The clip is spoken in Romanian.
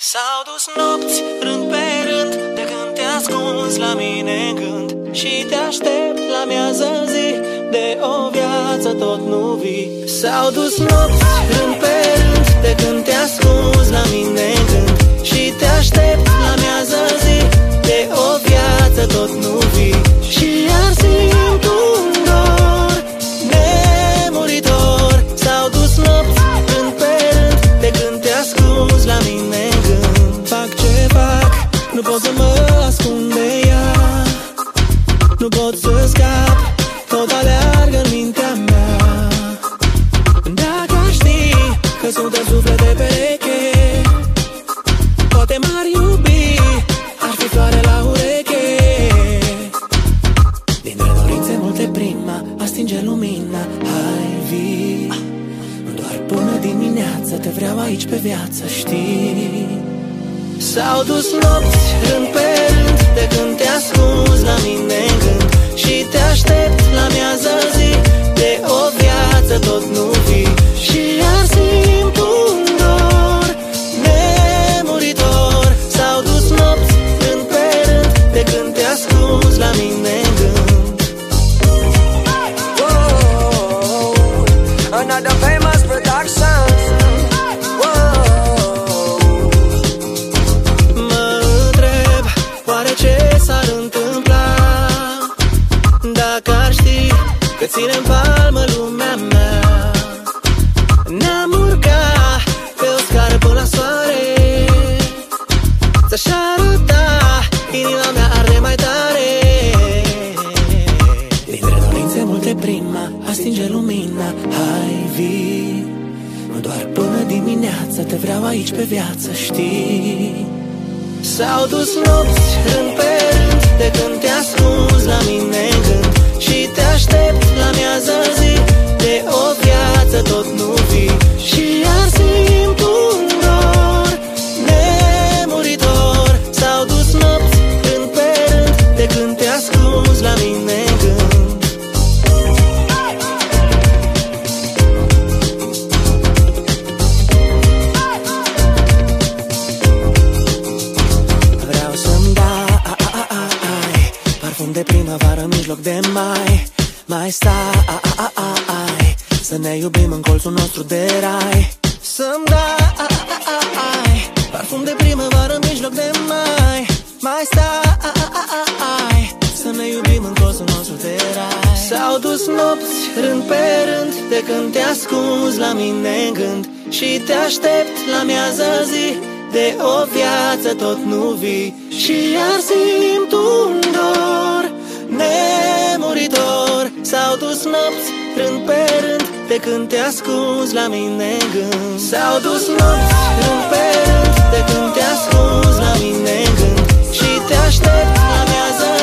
S-au dus nopți rând pe rând de când te ascunzi la mine în gând și te aștept la miază zi, de o viață tot nu vii. S-au dus nopți rând pe rând de când te ascunzi la mine în gând și te aștept la miază zi, de o viață tot nu vii. Și iar simt un dor nemuritor. S-au dus nopți rând pe rând de când te ascunzi la mine în gând. Fac ce fac, nu pot să mă ascund de ea, nu pot să scap, tot aleargă în mintea mea. Dacă aș ști că suntem suflete pereche, poate m-ar iubi, aș fi floare la ureche. Dintre dorințe multe prima, a stinge lumina, hai vii. Doar până dimineață te vreau aici pe viață, știi. S-au dus nopți rând pe rând de când te ascunzi la mine în gând și te aștept la miază zi, de o viață tot nu vii. Și iar simt un dor nemuritor. S-au dus nopți rând pe rând de când te ascunzi la mine în gând. Whoa, another famous production. S-ar întâmpla dacă ar ști că ține în palmă lumea mea. Ne-am urcat pe o scară până la soare, ți-aș arăta, inima mea arde mai tare. Dintre dorințe multe prima, a stinge lumina, hai vii. Nu doar până dimineață, te vreau aici pe viață, știi. S-au dus nopți rând pe rând de când te ascunzi la mine în gând și te aștept la miază zi, de o viață tot nu vii. Și iar simt un dor nemuritor. S-au dus nopți rând pe rând de când te ascunzi la mine în gând. De primăvară în mijloc de mai, mai stai, să ne iubim în colțul nostru de rai. Să-mi dai parfum de primăvară în mijloc de mai, mai stai, să ne iubim în colțul nostru de rai. S-au dus nopți rând pe rând de când te ascunzi la mine în gând și te aștept la miază zi, de o viață tot nu vii. Și iar simt un dor nemuritor. S-au dus nopți rând pe rând de când te ascunzi la mine în gând. S-au dus nopți rând pe rând de când te ascunzi la mine în gând și te aștept la miază